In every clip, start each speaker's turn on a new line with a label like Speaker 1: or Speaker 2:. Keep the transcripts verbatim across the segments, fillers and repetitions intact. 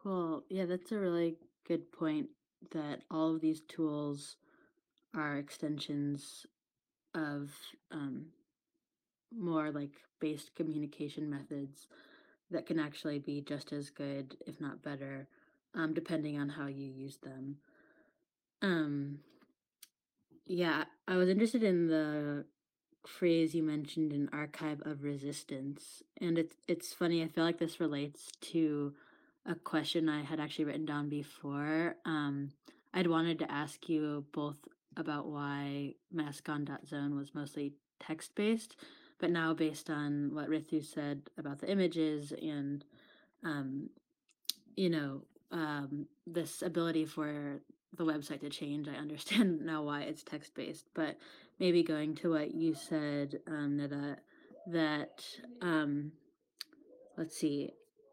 Speaker 1: Cool. Yeah, that's a really good point that all of these tools are extensions of um, more like based communication methods that can actually be just as good, if not better, um, depending on how you use them. Um, yeah, I was interested in the phrase you mentioned, an archive of resistance, and it's it's funny. I feel like this relates to a question I had actually written down before. Um, I'd wanted to ask you both about why mascon.zone was mostly text based, but now based on what Rithu said about the images and um, you know, um, this ability for the website to change, I understand now why it's text based. But maybe going to what you said, um, Nida, that um, let's see.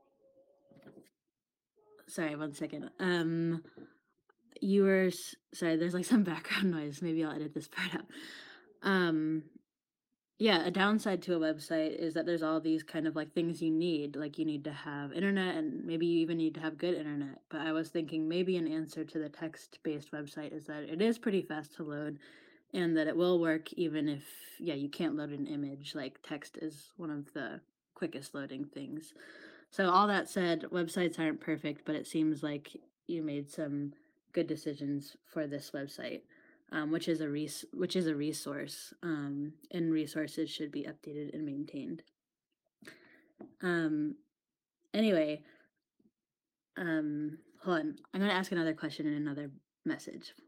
Speaker 1: Sorry, one second. Um, you were s- sorry. There's like some background noise. Maybe I'll edit this part out. Um, Yeah, a downside to a website is that there's all these kind of like things you need. Like you need to have internet and maybe you even need to have good internet. But I was thinking maybe an answer to the text-based website is that it is pretty fast to load and that it will work even if, yeah, you can't load an image. Like text is one of the quickest loading things. So all that said, websites aren't perfect, but it seems like you made some good decisions for this website, um, which is a res- which is a resource, um, and resources should be updated and maintained. Um, anyway, um, hold on. I'm going to ask another question in another message.